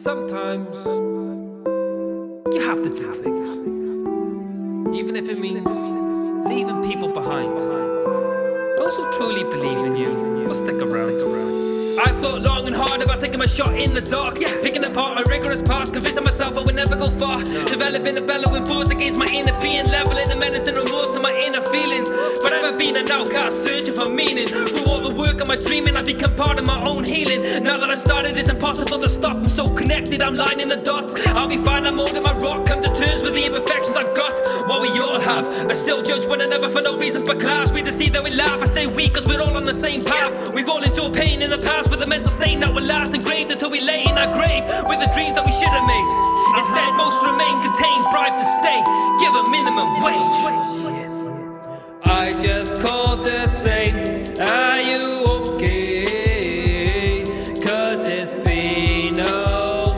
Sometimes you have to do things, even if it means leaving people behind. Those who truly believe in you will stick around. I thought long and hard about taking my shot in the dark, picking apart my rigorous past, convincing myself I would never go far. Developing a bellowing force against my inner being, leveling a menace and remorse to my inner feelings. Forever been an outcast, searching for meaning. Through all the work of my dreaming, I become part of my own healing. Now that I started, it's impossible to stop. I'm so connected, I'm lining the dots. I'll be fine, I'm holding my rock. Come to terms with the imperfections I've got, what we all have, but still judge one another for no reasons but class. We deceive that we laugh, I say we cause we're all on the same path. We've all endured pain in the past with a mental stain that will last engraved until we lay in our grave with the dreams that we should have made. Instead, most remain contained, bribed to stay, give a minimum wage. I just called to say, are you okay? Cause it's been a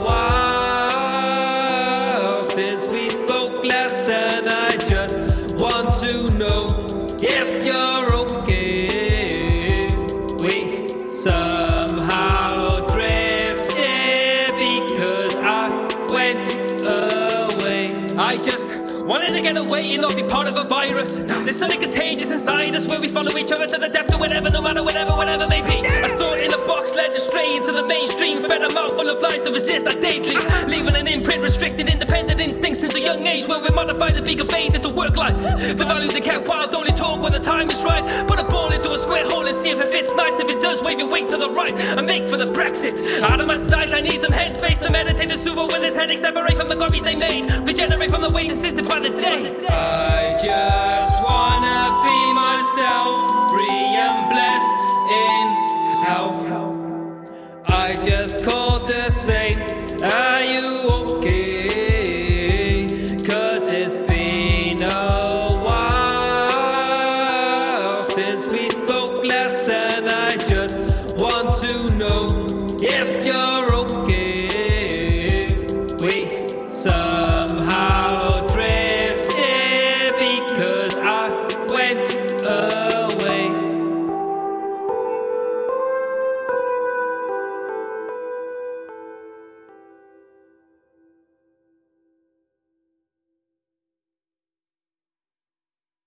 while since we spoke last, and I just want to know if you're okay. We somehow drifted because I went away. I just wanted to get away and not be part of a virus. There's something contagious inside us where we follow each other to the depths of whatever, no matter whatever may be. I thought in a box led us straight into the mainstream, fed a mouthful of lies to resist our daydreams, leaving an imprint, restricted independent instincts since a young age where we're modified to be conveyed into work life. The values are kept wild, only talk when the time is right. Put a ball into a square hole and see if it fits nice. If it does, wave your weight to the right and make for the Brexit. Out of my sight, I need some headspace to meditate and soothe when this headache. Separate from the copies they made, regenerate from the weight insisted by the day. I just wanna be myself, free and blessed in health. I just called to say, are you okay? Cause it's been a while since we spoke.